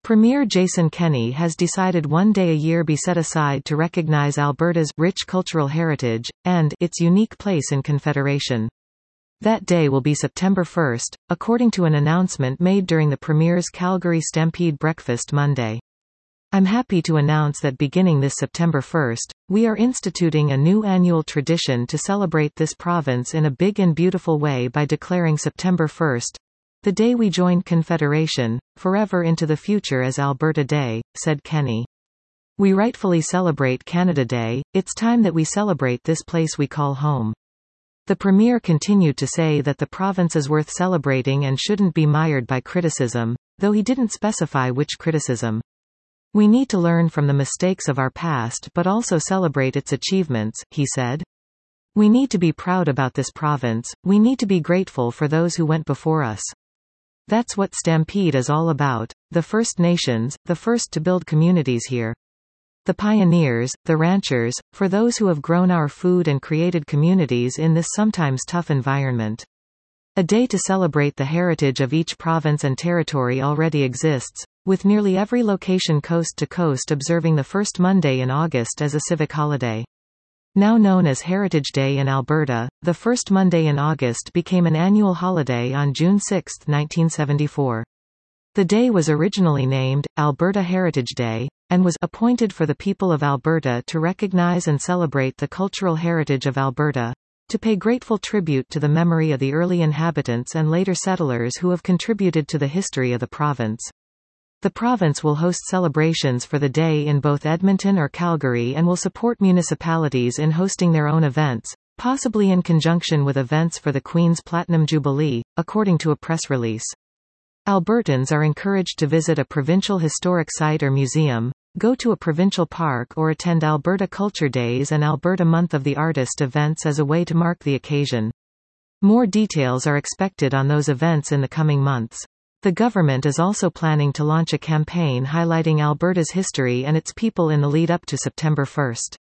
Premier Jason Kenney has decided one day a year be set aside to recognize Alberta's rich cultural heritage, and its unique place in Confederation. That day will be September 1st, according to an announcement made during the Premier's Calgary Stampede breakfast Monday. I'm happy to announce that beginning this September 1st, we are instituting a new annual tradition to celebrate this province in a big and beautiful way by declaring September 1st, the day we joined Confederation, forever into the future as Alberta Day, said Kenney. We rightfully celebrate Canada Day, it's time that we celebrate this place we call home. The Premier continued to say that the province is worth celebrating and shouldn't be mired by criticism, though he didn't specify which criticism. We need to learn from the mistakes of our past but also celebrate its achievements, he said. We need to be proud about this province, we need to be grateful for those who went before us. That's what Stampede is all about, the First Nations, the first to build communities here. The pioneers, the ranchers, for those who have grown our food and created communities in this sometimes tough environment. A day to celebrate the heritage of each province and territory already exists, with nearly every location coast to coast observing the first Monday in August as a civic holiday. Now known as Heritage Day in Alberta, the first Monday in August became an annual holiday on June 6, 1974. The day was originally named Alberta Heritage Day, and was appointed for the people of Alberta to recognize and celebrate the cultural heritage of Alberta, to pay grateful tribute to the memory of the early inhabitants and later settlers who have contributed to the history of the province. The province will host celebrations for the day in both Edmonton or Calgary and will support municipalities in hosting their own events, possibly in conjunction with events for the Queen's Platinum Jubilee, according to a press release. Albertans are encouraged to visit a provincial historic site or museum, go to a provincial park or attend Alberta Culture Days and Alberta Month of the Artist events as a way to mark the occasion. More details are expected on those events in the coming months. The government is also planning to launch a campaign highlighting Alberta's history and its people in the lead-up to September 1st.